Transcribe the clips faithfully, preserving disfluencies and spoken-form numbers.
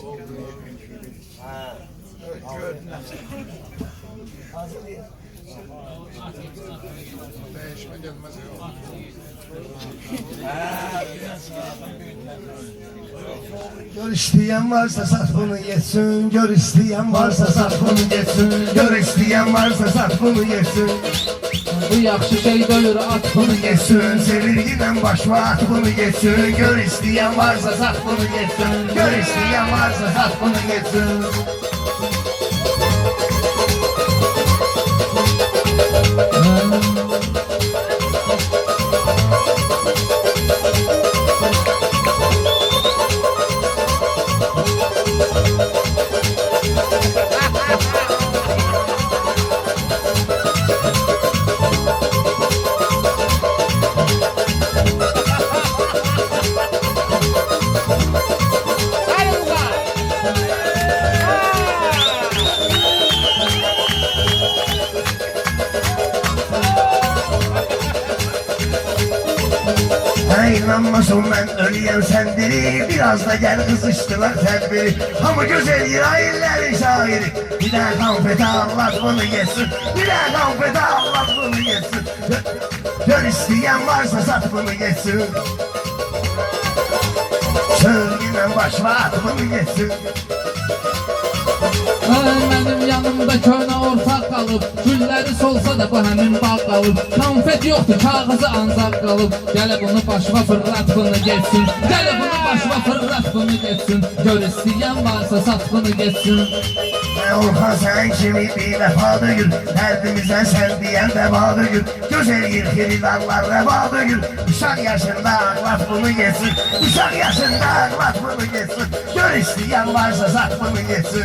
Değişme gelmez yok. Gör isteyen varsa sat bunu yesin. Gör isteyen varsa sat bunu yesin. Gör isteyen varsa sat bunu yesin. Bu yaxşı şey döyür at bunu Yesin sevirgiden başma at bunu yesin. Gör isteyen varsa sat bunu yesin. Gör isteyen varsa sat bunu yesin. İnanmasın ben ölüyen sendiri. Biraz da gel kızıştılar tedbiri. Ama güzel İsraillerin şairi. Bir daha konfeti anlat bunu yesin. Bir daha konfeti anlat bunu yesin. Gör isteyen varsa sat bunu yesin. Sözgünden başma at bunu yesin. Benim yanımda köhnə ortaq qalıb. Gülləri solsa da bu həmin bağ qalıb. Konfet yoxdur, kağızı ancaq qalıb. Gələ bunu başıma fırlat bunu geçsin. Gələ bunu başıma fırlat bunu geçsin. Gör istəyən varsa sat bunu geçsin. Orhan sen kimi bir vefalı gül. Derdimizden sen diyen vefalı gül. Güzel yirkilidanlar vefalı gül. Uşak yaşında ağlat bunu yesin. Uşak yaşında ağlat bunu yesin. Gör isteyen varsa sat bunu yesin.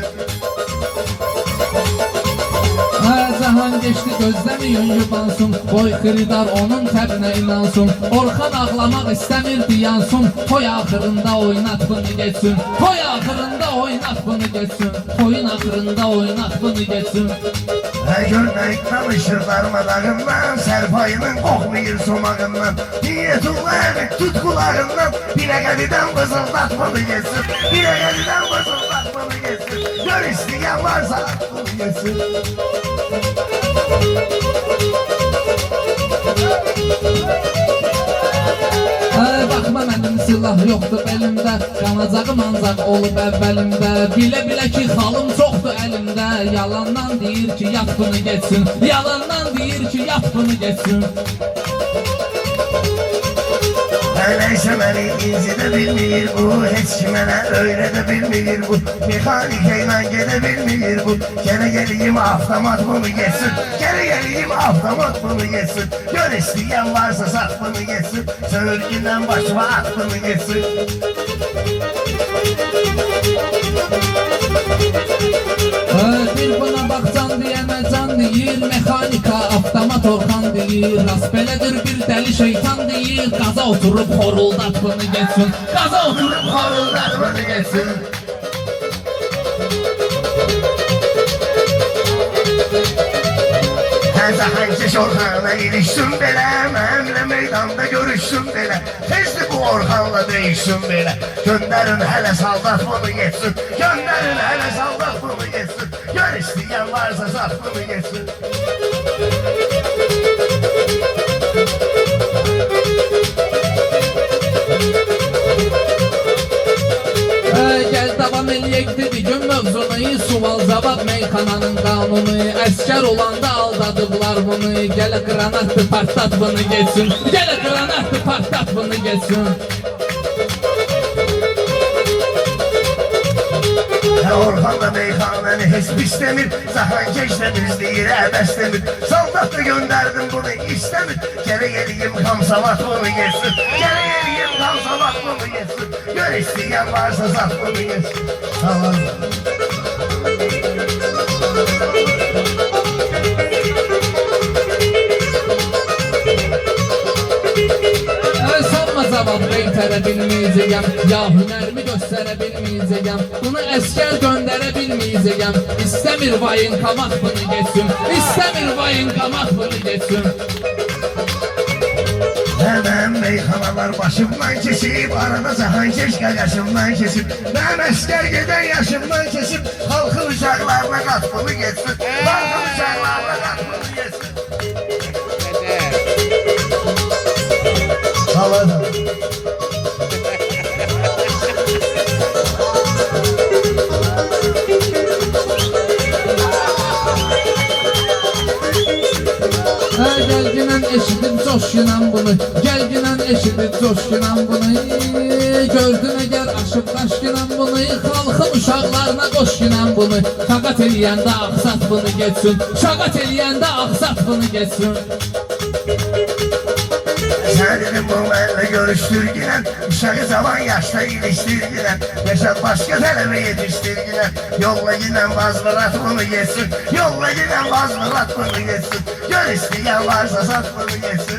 Cahan geçti gözləməyin yubansın. Boy xıridar onun təbinə inansın. Orxan ağlamaq istəmirdi yansın. Toy axırında oynat bunu geçsin. Toy axırında oynat bunu geçsin. Toyun axırında oynat bunu geçsin. Her görmek tanışır darmadağından. Serpayının kokmayır somağından. Niyetullah tut kulağından. Bileğeliden vızıldat bunu geçsin. Bileğeliden vızıldat bunu geçsin. Gör isteyen varsa bunu geçsin. Ay, baxma mənim silah yoxdur elimdə. Qanacağım ancaq olub əvvəlimdə. Bilə-bilə ki xalım çoxdur əlimdə. Yalandan deyir ki yat bunu geçsin. Yalandan deyir ki yat bunu geçsin. Öyleyse beni incide bilmeyir bu. Hiç kimene öyle de bilmeyir bu. Mekanikeyle gidebilmeyir bu. Gene geleyim avtomat bunu geçsin. Gene geleyim avtomat bunu geçsin. Gör isteyen varsa sat bunu geçsin. Sövürgünden başıma at bunu geçsin. Bir buna bakcan diyene can deyir. Mekanika avtomat Orxan deyir. Rast belədir bir dəli şeytan deyir. Qaza oturup horuldat bunu geçsin. Gaza oturup horuldat bunu geçsin. Her zahanki Orhan'la ilişsin bile. Benimle meydanda görüşsün bile. Tezli bu Orhan'la değişsin bile. Gönderin hele saldat bunu geçsin. Gönderin hele saldat bunu geçsin. Gör isteyen varsa sat bunu geçsin. Gel davam eləyək dedi gün mövzunu. Sual cavab meyxananın qanunu. Əskər olanda aldadıblar bunu. Gələ qranatdı partlat bunu geçsin. Gələ qranatdı partlat bunu geçsin. Orhan da meyhanəni heç pis demir. Zahan keçdəmiz deyir əbəs demir. Saldat da gönderdim bunu istəmir. Gələ geliyim kamsavat bunu geçsin. Gələ geliyim kamsavat bunu geçsin. Gör isteyen varsa sat bunu geçsin. Tamam. Sanma cavab qeytərə bilməyəcəyəm. Ya hünərimi göstərə bilməyəcəyəm. Bunu əskər göndərə bilməyəcəyəm. İstəmir vayın qamat bunu geçsin. İstəmir vayın qamat bunu geçsin. Hemen meyxanalar başımdan kesip, arada Cahankeş yaşımdan kesip, ben əskər gedən yaşımdan kesip, halkın uşaqlarına qatmını geçsin, halkın uşaqlarına qatmını geçsin. Havadan. Gəlginən eşidib coşkunan bunu, gəlginən eşidib coşkunan bunu. Gördün əgər aşıb daşkinan bunu, xalqın uşaqlarına qoşkinan bunu. Şaqat eləyəndə ağzat bunu geçsin, şaqat eləyəndə ağzat bunu geçsin. Sənin bu mənlə görüşdürgünən, uşağı zaman yaşda ilişdirgünən, yaşat başqa tələbə yetişdirgünən, yolla giden vazlırat bunu geçsin, yolla giden vazlırat bunu geçsin, gör isteyen varsa sat bunu geçsin.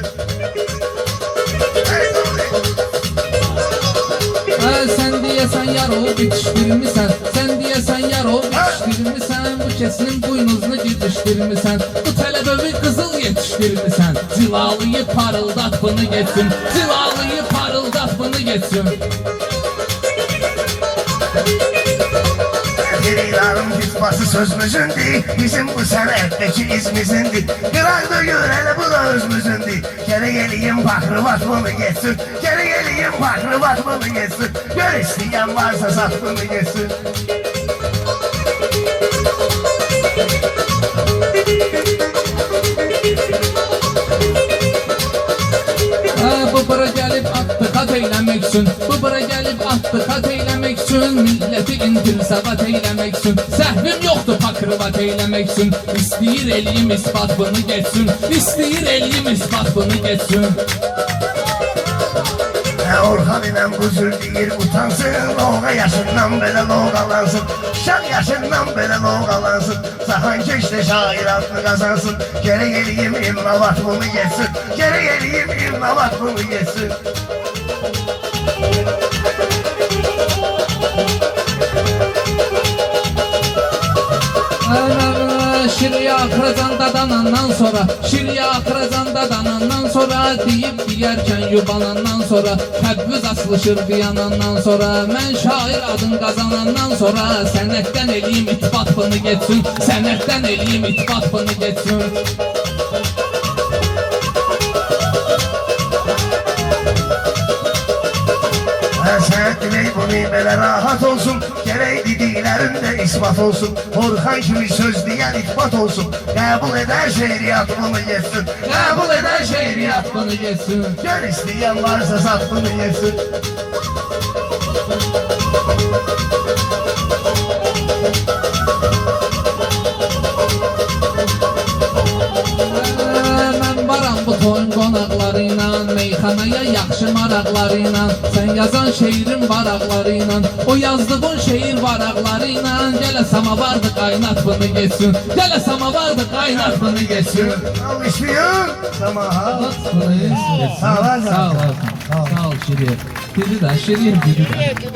Sen diyesen yarol bitiştirmişsen, sen diyesen yarol bitiştirmişsen, bu kesinin buynuzunu gidiştirmişsen, bu tələbəvi qızıl yetiştirmişsen, cilalıyı parıldat bunu geçsin, cilalıyı parıldat bunu geçsin. Gerilarım fitbası sözümüzündür, bizim bu sənətdəki izimizindir. Qıraq da gör hələ bu da özümüzündür. Gərək eləyim paxrıvat bunu geçsin, gərək eləyim paxrıvat bunu geçsin. Gör istəyən varsa sat bunu geçsin. Bu bura gəlib atdıqat eyləmək üçün, bu bura gəlib atdıqat eyləmək üçün, milləti intilsabat eyləmək üçün, səhvim yoxdur pakrıvat eyləmək üçün, istəyir eləyim ispat bunu geçsin, istəyir eləyim ispat bunu geçsin. Orhan ilə bu cür deyir utansın, loğa yaşından belə loğalansın, şan yaşından belə loğalansın, Cahankeş də şair adını qazansın, gərək eləyim imnavat bunu geçsin, gərək eləyim imnavat bunu geçsin. Şirya akıracan dadanandan sonra, şirya akıracan dadanandan sonra, deyip diyerken yubanandan sonra, təbviz asılışır diyanandan sonra, mən şair adın qazanandan sonra, sənətdən eləyim itbat bunu geçsin, sənətdən eləyim itbat bunu geçsin. Sənət dilək bunu belə rahat olsun, gərək dediklərində ispat olsun, Orhan kimi söz deyən itbat olsun, qəbul edər şeiriyyat bunu geçsin, qəbul edər şeiriyyat bunu geçsin, gör istəyən varsa sat bunu geçsin. Mən varam bu toyun qonaqlarıyla, meyxanaya yaxşı maraqlarıyla, sən yazan şeirin varaqlarıyla, o yazdığın şeir varaqlarıyla, gələ samavardı qaynat bunu geçsin, gələ samavardı qaynat bunu geçsin. Al işliyor, samaha. Sağ ol, sağ ol, sağ ol, Şirin. Biri de, Şirin biri de.